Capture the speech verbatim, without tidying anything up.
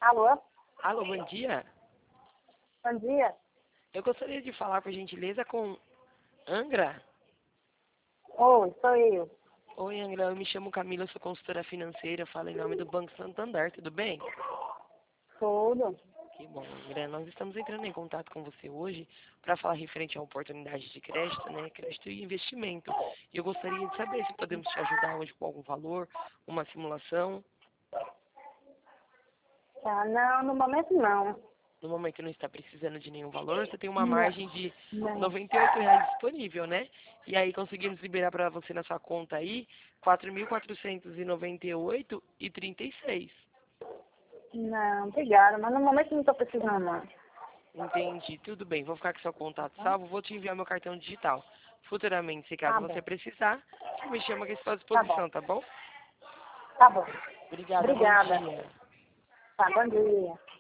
Alô? Alô, bom dia. Bom dia. Eu gostaria de falar, por gentileza, com Angra. Oi, sou eu. Oi, Angra, eu me chamo Camila, eu sou consultora financeira, eu falo em nome do Banco Santander, tudo bem? Tudo. Que bom, Angra. Nós estamos entrando em contato com você hoje para falar referente a oportunidade de crédito, né? Crédito e investimento. E eu gostaria de saber se podemos te ajudar hoje com algum valor, uma simulação. Tá, não, no momento não. No momento não está precisando de nenhum valor, você tem uma Não. margem de Não. noventa e oito reais disponível, né? E aí conseguimos liberar para você na sua conta aí quatro mil quatrocentos e noventa e oito reais e trinta e seis. Não, obrigada, mas no momento não estou precisando não. Entendi, tudo bem. Vou ficar com seu contato salvo, vou te enviar meu cartão digital. Futuramente, se caso Tá você bom. precisar, você me chama que eu estou à Tá bom. disposição, tá bom? Tá bom. Obrigada, bom Obrigada. dia. Tá, bom dia.